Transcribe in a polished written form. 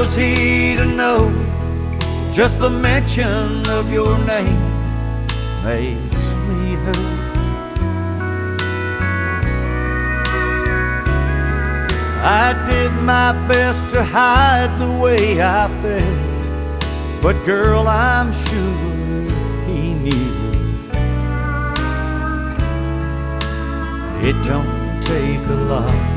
was he to know just the mention of your name makes me hurt? I did my best to hide the way I felt, but girl, I'm sure he knew. It don't take a lot